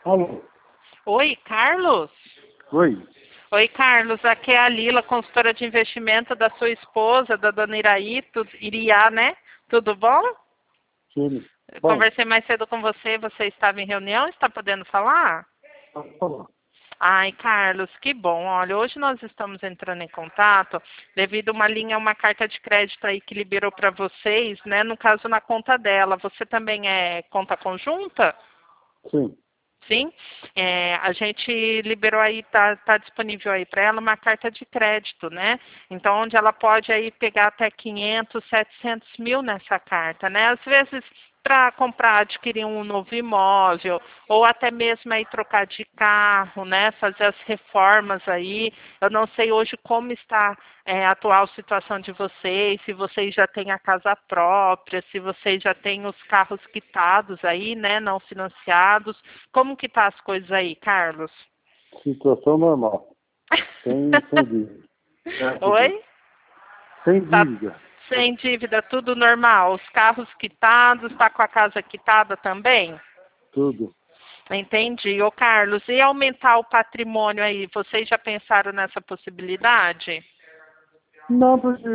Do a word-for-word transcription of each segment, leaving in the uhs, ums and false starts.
Alô? Oi, Carlos? Oi? Oi, Carlos. Aqui é a Lila, consultora de investimento da sua esposa, da dona Iraí, tu, Iriá, né? Tudo bom? Sim. Eu Bom, conversei mais cedo com você, você estava em reunião, está podendo falar? pode falar. Ai, Carlos, que bom. Olha, hoje nós estamos entrando em contato devido a uma linha, uma carta de crédito aí que liberou para vocês, né? No caso, na conta dela. Você também é conta conjunta? Sim. Sim, é, a gente liberou aí, tá, tá disponível aí para ela uma carta de crédito, né? Então, onde ela pode aí pegar até quinhentos, setecentos mil nessa carta, né? Às vezes, para comprar, adquirir um novo imóvel, ou até mesmo aí trocar de carro, né? Fazer as reformas aí. Eu não sei hoje como está é, a atual situação de vocês, se vocês já têm a casa própria, se vocês já têm os carros quitados aí, né? Não financiados. Como que tá as coisas aí, Carlos? Situação normal. Sem, sem dívida. Certo disso. Oi? Sem Tá dívida. sem dívida, tudo normal? Os carros quitados, tá com a casa quitada também? Tudo. Entendi. Ô, Carlos, e aumentar o patrimônio aí? Vocês já pensaram nessa possibilidade? Não, porque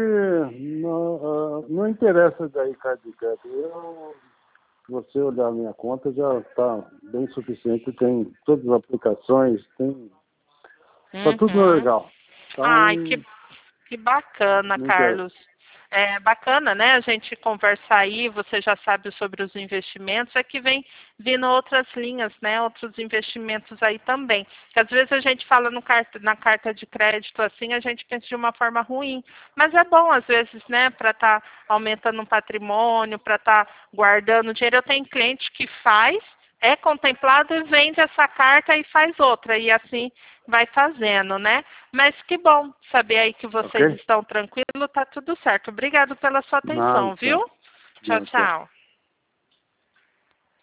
não, ah, não interessa daí carta de crédito. Eu, se você olhar a minha conta, já está bem suficiente. Tem todas as aplicações, tem. Está tudo Uhum. legal. Ai, Então, que Que bacana, não interessa. Carlos. É bacana, né? A gente conversar aí, você já sabe sobre os investimentos, é que vem vindo outras linhas, né? Outros investimentos aí também. Que às vezes a gente fala no carta, na carta de crédito assim, a gente pensa de uma forma ruim. Mas é bom, às vezes, né? Para estar aumentando o patrimônio, para estar guardando dinheiro. Eu tenho cliente que faz, é contemplado e vende essa carta e faz outra. E assim vai fazendo, né? Mas que bom saber aí que vocês Ok? estão tranquilos, tá tudo certo. Obrigado pela sua Nada, atenção, viu? tchau. Tchau, Não, tchau. tchau.